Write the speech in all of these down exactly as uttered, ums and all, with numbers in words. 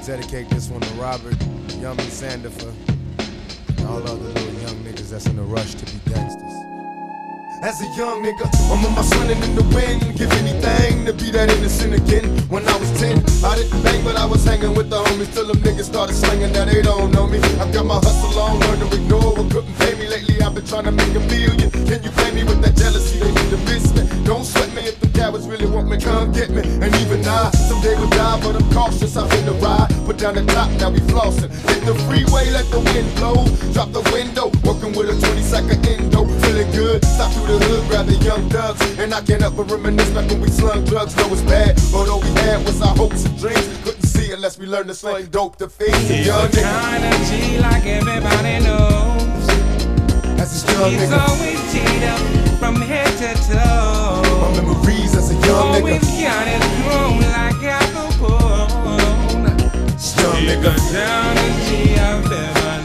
Dedicate this one to Robert, Yummy Sandifer, and all other little young niggas that's in a rush to be gangsters. As a young nigga, I'm on my swinging in the wind. Give anything to be that innocent again. When I was ten, I didn't bang, but I was hanging with the homies till them niggas started slinging. Now they don't know me. I got my hustle on, learned to ignore what couldn't pay me. Lately I've been trying to make a million. Can you blame me with that jealousy? They need to miss me. Don't sweat me if the cowards really want me, come get me. And even I, someday will die, but I'm cautious. I've been the ride, put down the top, now we flossing. Hit the freeway, let the wind blow. Drop the window, working with a twenty second endo. Feeling good, stop through the hood, grab the young thugs. And I can't help but reminisce back when we slung drugs. Know it's bad, but all we had was our hopes and dreams. Couldn't see unless we learned to slang dope to fiends. He's a kind of G like everybody knows. As a young He's nigga, always G'd up from head to toe. my memories as a young Always nigga. got it grown like Capone. Young He's nigga. the down G I've ever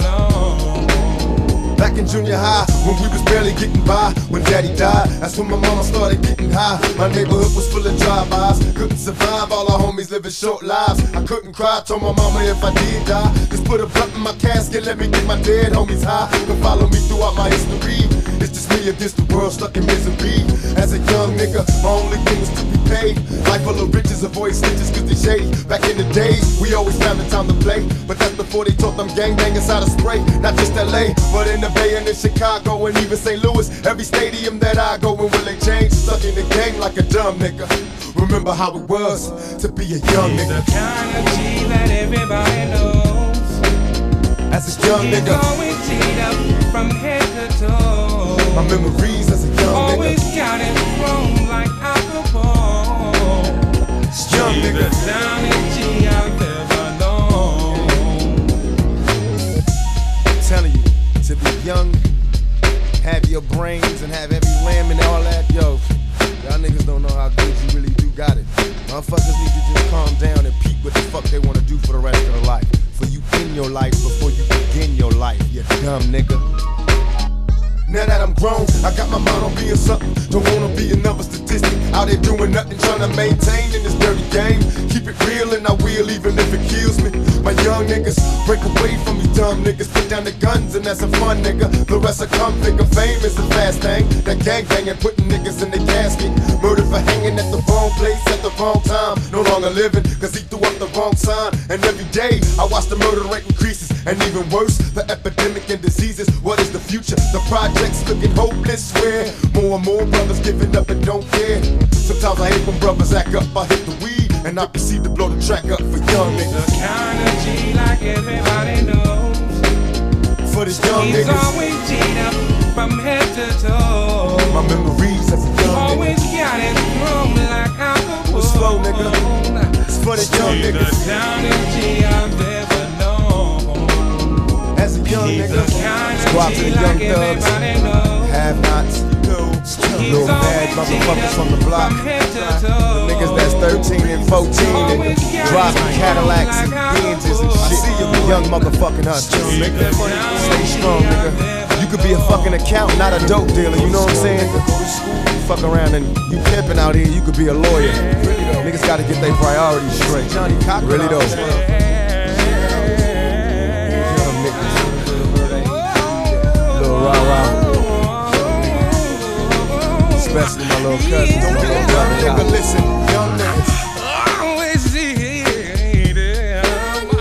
known. Back in junior high, when we was barely getting by, when daddy died, that's when my mama started getting high. My neighborhood was full of drive-bys, couldn't survive, all our homies living short lives. I couldn't cry, told my mama if I did die, just put a blunt in my casket, let me get my dead homies high. You can follow me throughout my history, it's just me against the world stuck in misery. As a young nigga, my only thing was to be paid. Life full of riches, avoid stitches cause they shady. Back in the days, we always found the time to play, but that's before they taught them gangbangers how to spray. Not just L A, but in the Bay and in Chicago and even Saint Louis. Every stadium that I go in, will they change? Stuck in the game like a dumb nigga. Remember how it was to be a young He's nigga. the kind of G that everybody knows. As a young He's nigga, always G'd up from head to toe. my memories as a young Always nigga. got it grown like Capone. Young He's nigga. the downest G I've ever known. I'm telling you, to be young, have your brains and have every limb and all that, yo, y'all niggas don't know how good you really do got it. Motherfuckers need to just calm down and peep what the fuck they wanna do for the rest of their life. For you in your life before you begin your life, you dumb nigga. Now that I'm grown, I got my mind on being something. Don't wanna be another statistic out there doing nothing, trying to maintain in this dirty game. Keep it real and I will, even if it kills me. My young niggas, break away from me dumb niggas. Put down the guns and that's a fun nigga. The rest will come figure. Fame is a fast thing. That gang banging, putting niggas in the casket. Murder for hanging at the wrong place at the wrong time. No longer living, cause he threw up the wrong sign. And every day, I watch the murder rate increases. And even worse, the epidemic and diseases. What is the future? The projects looking hopeless, where more and more brothers giving up and don't care. Sometimes I hate when brothers act up. I hit the weed and I proceed to blow the track up for young He's niggas. the kind of G like everybody knows. For the young He's niggas, always G'd up from head to toe. my memories as a young Always nigga. got it grown like Capone. What's slow, nigga? It's for the young He's the niggas. downest G I've ever known. As a young He's the nigga, kind let's go out of to G the young like thugs, everybody knows. have-nots, He's little mad always motherfuckers G'd from the up block. from head to toe. Niggas that's thirteen and fourteen and driving Cadillacs and Benzes and shit. The young motherfucking hustlers. Stay strong, nigga. You could be a fucking accountant, not a dope dealer, you know what I'm saying? Fuck around and you pimping out here, you could be a lawyer. Niggas gotta get their priorities straight. Really though. Young niggas. Little rah-rah. Especially my little cousins, my little brother. Nigga, listen, young niggas. Always G'd up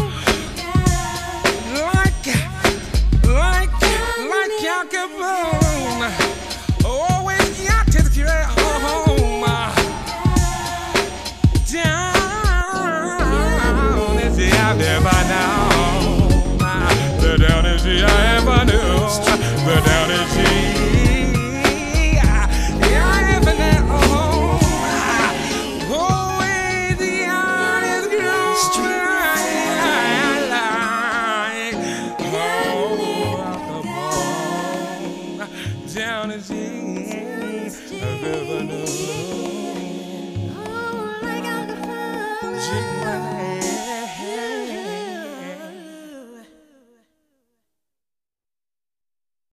like, like, like Al Capone. Always got his home down as I ever known. The down as I ever knew. The down as I ever known. Always the honest girl. Down as I've ever known.